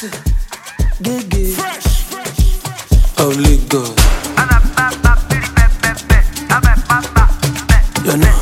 Gigi, of Lagos. You know.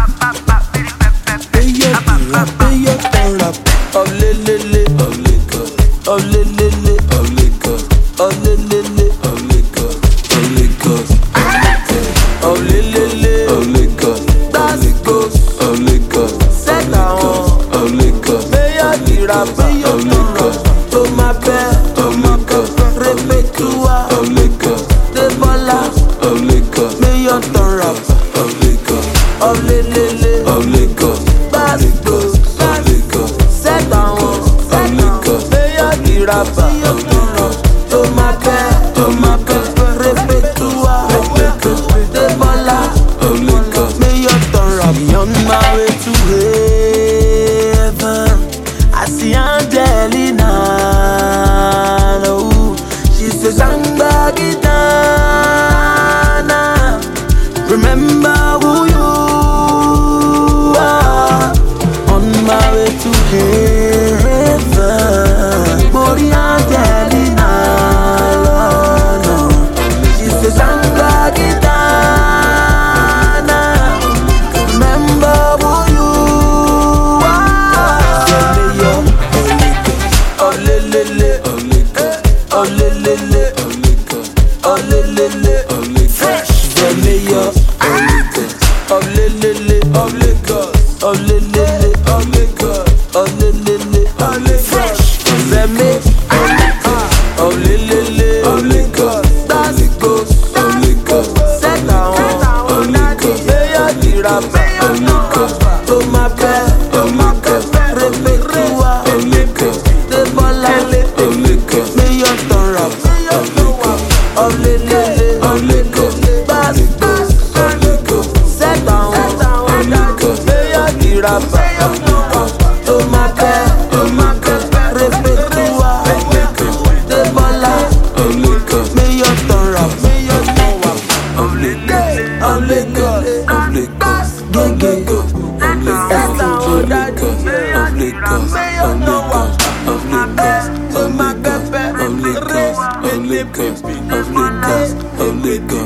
Pay your rap, pay your rap. Of Lele, of Lagos. Of Lele, of Lagos. Of Lele, of Lagos. Of Lagos. Of Lele, of Lagos. That's Lagos. Of Lagos. Set down. Of Lagos. Pay your rap, pay your rap. To my bed, of Lagos. Repetua, of Lagos. The Bola, of Lagos. Pay your rap, of Lagos. Of Lele, of Lagos. That's Lagos. Of Lagos. Set down. Of Lagos. Pay your rap, pay your rap. To my bed, of Lagos. Repetua, of Lagos. The Bola, of Lagos. Pay your rap. On my way to heaven, I see Angelina. Oh, she says I'm back in Ghana. Remember who you are. On my way to heaven, Mori Angelina. No, she says I'm back in Ghana. Remember who you are. Oh lele, oh Lagos, oh lele, oh Lagos, oh lele, oh Lagos. The mayor, oh Lagos, oh lele, oh Lagos, oh lele, oh Lagos, oh lele, oh Lagos. The mayor, oh lele, oh Lagos, that's Lagos, oh Lagos. Set down, oh Lagos. Mayor the rap, oh Lagos. To my bed, oh Lagos. Repetua, oh Lagos. The Bola, oh Lagos. Mayor the rap, oh Lagos. Oh lele, oh Lagos. That's Lagos, oh Lagos. Set down, oh Lagos. Mayor the rap, oh Lagos. To my bed, oh Lagos. Repetua, oh Lagos. The Bola, oh Lagos. Mayor the rap, oh Lagos, oh Lagos, oh Lagos. Gigi, of Lagos, of Lagos, of Lagos, of Lagos, of Lagos, of Lagos, of Lagos, of Lagos, of Lagos, of Lagos.